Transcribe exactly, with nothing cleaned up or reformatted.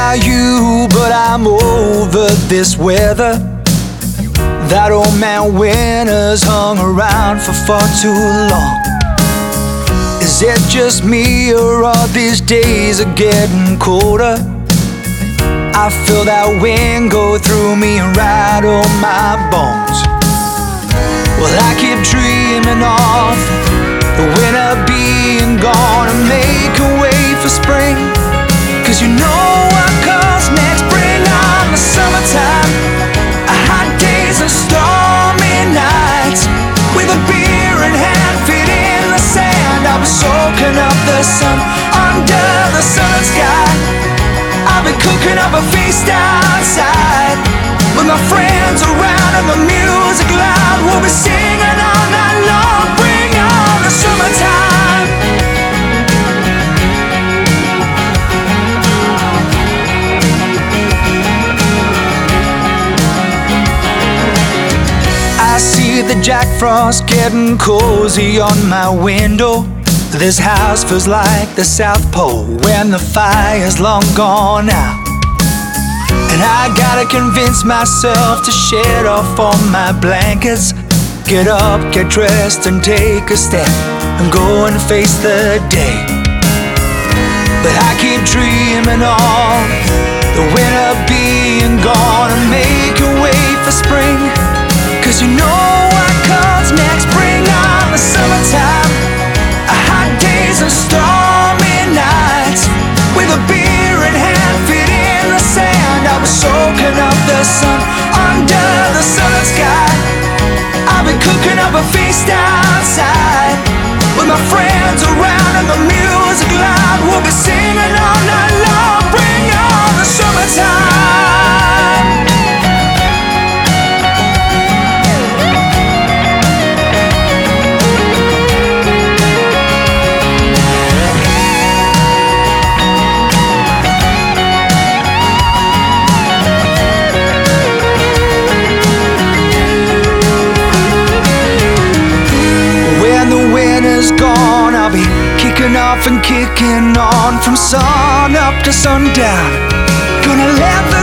about you, but I'm over this weather. That old man winter's hung around for far too long. Is it just me, or are these days are getting colder? I feel that wind go through me and rattle my bones. Well, I keep dreaming of the winter being gone and make a way for spring. Cause you know what comes next. Bring on the summertime, hot days and stormy nights, with a beer in hand, feet in the sand. I'll be soaking up the sun under the southern sky. I'll be cooking up a feast outside, with my friends around and the music loud. We'll be singing all night long. Bring on the summertime. I see the Jack Frost getting cozy on my window. This house feels like the South Pole when the fire's long gone out. And I gotta convince myself to shed off all my blankets, get up, get dressed and take a step and go and face the day. But I keep dreaming of the winter being gone and make a way for spring. Cause you know what comes next. Bring on the summertime, hot days and stormy nights, with a beer in hand, feet in the sand. I'll be soaking up the sun under the southern sky. I'll be cooking up a feast outside, with my friends around and the music loud. We'll be singing all night long. Bring on the summertime. Gone, I'll be kicking off and kicking on from sun up to sundown. Gonna let the